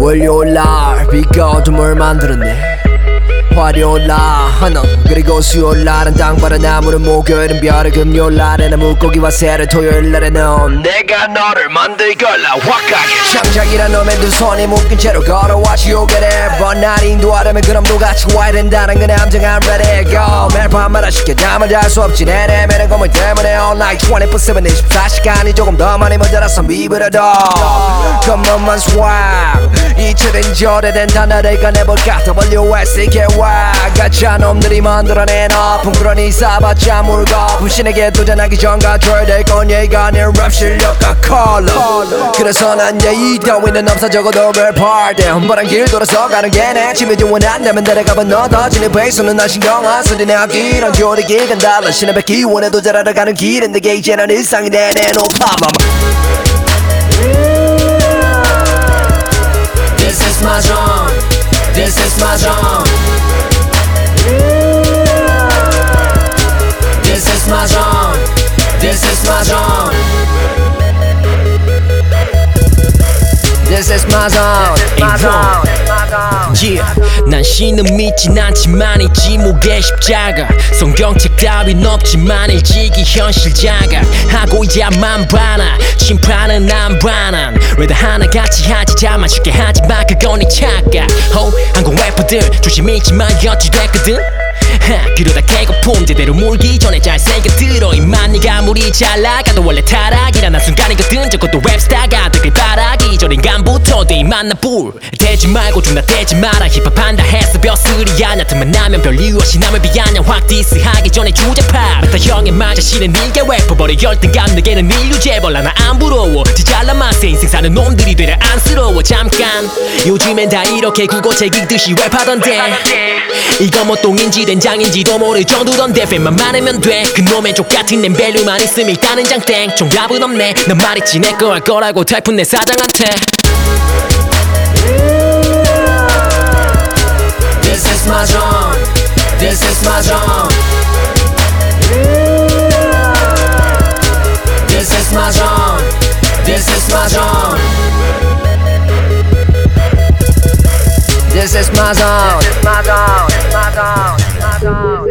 월요일날 비가 어둠을 만들었네. 화요일날 하나 그리고 수요일날은 땅바른 나무는 목요일은 별을 금요일날에는 물고기와 새를 토요일날에는 내가 너를 만들걸라 확하게 창작이란 놈의 두 손이 묶인 채로 걸어와 지옥에 내번 날이 인도하려면 그럼도 같이 와야 된다는 건 함정 I'm ready go 매일 밤마다 쉽게 잠을 잘 수 없지 내내매는 건물 때문에 all night 24/7 24시간이 조금 더 많이 모자라서 미부려도 Come on my swag 이틀은 저래된 단어를 꺼내볼까 WSKY 가짜 놈들이 만들어낸 어품 그러니 싸봤자 물고 불신에게 도전하기 전 가져야 될 건 예의가 아닌 랩 실력과 컬러 그래서 난 예의 따위는 없어 적어도 별팔 때 험벌한 길 돌아서 가는 게 내 집에 원한다면 데려가봐 너 터지는 베이스는 난 신경 안 쓰지 내 앞길은 조리길 간달라 신의 뱉기 원해도 잘 알아가는 길인데 이제는 일상이 내내 no problem This is my zone This is my zone This is my zone This is my zone This is my zone Yeah, 난 신은 믿진 않지만 이 지목의 십자가 성경책 따윈 없지만 일찍이 현실 자각하고 이제만 봐나 심판은 안 반한 왜 다 하나같이 하지 자만 쉽게 하지마 그건 네 착각 한국 래퍼들 조심 있지만 어찌 됐거든 그러다 개거품 제대로 몰기 전에 잘 새겨들어 임만 네가 아무리 잘 나가도 원래 타락이란 한 순간이거든 적어도 랩스타가 되길 바라기 전 인간부터 돼 임만 나불 대지 말고 존나 대지 마라 힙합한다 했어 벼슬이 아냐 틈만 나면 별 이유 없이 남을 비아냐 확 디스하기 전에 주제파 다 형의 말 자신은 네가 래퍼버려 열등감 내게는 인류 재벌 나 안 부러워 지 잘난 맛에 인생 사는 놈들이 되려 안쓰러워 잠깐 요즘엔 다 이렇게 국어책 읽듯이 랩하던데 이거 뭐 똥인지 된장인지도 모를 정도던데 팬만 많으면 돼 그놈의 족같은 낸 밸류만 있으면 일단은 장땡 정답은 없네 난 말했지 내 거 할 거라고 탈푼 내 사장한테 This is my zone This is my zone This is my zone This is my zone This is my zone This is my zone